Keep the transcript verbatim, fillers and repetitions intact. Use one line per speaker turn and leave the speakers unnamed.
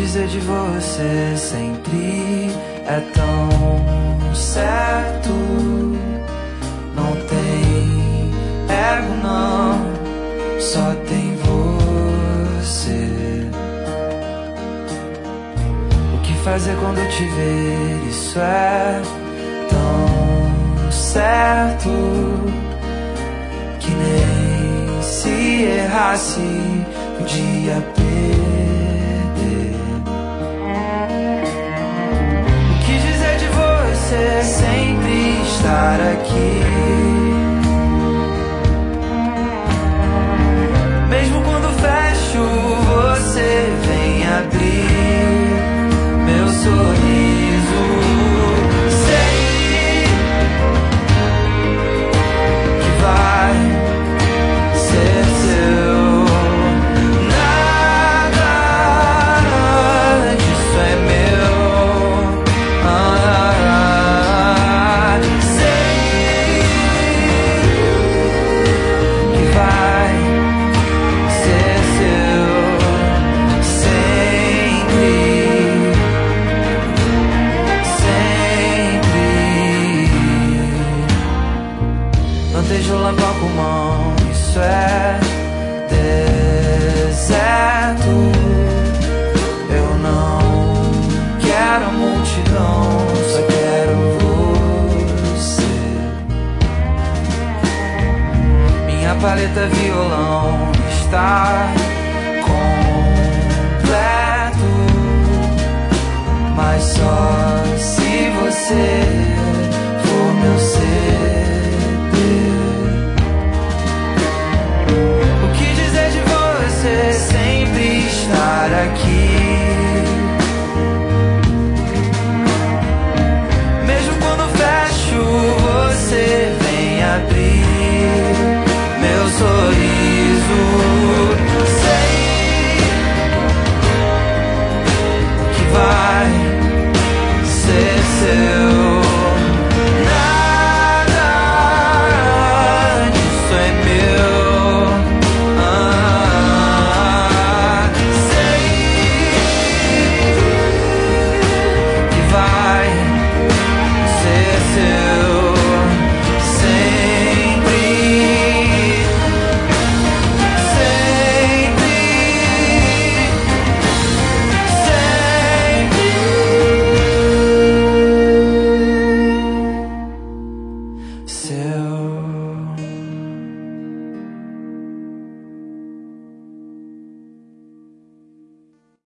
dizer de você sempre é tão certo. Não tem ego não, só tem você. O que fazer quando te ver, isso é tão certo que nem se errasse podia perder. O que dizer de você sempre estar aqui, mesmo quando fecho você vem abrir meu sorriso. Sei que vai ser seu. Com mão, isso é deserto. Eu não quero a multidão, só quero você. Minha paleta violão está completo, mas só se você for meu